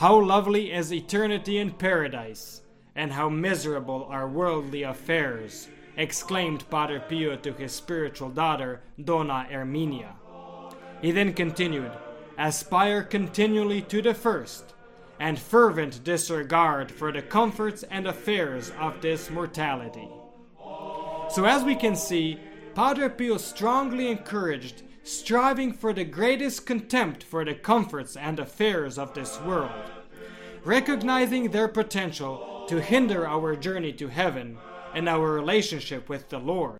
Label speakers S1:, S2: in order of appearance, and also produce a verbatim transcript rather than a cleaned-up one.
S1: How lovely is eternity in paradise, and how miserable are worldly affairs, exclaimed Padre Pio to his spiritual daughter, Donna Erminia. He then continued, aspire continually to the first, and fervent disregard for the comforts and affairs of this mortality. So as we can see, Padre Pio strongly encouraged striving for the greatest contempt for the comforts and affairs of this world, recognizing their potential to hinder our journey to heaven and our relationship with the Lord.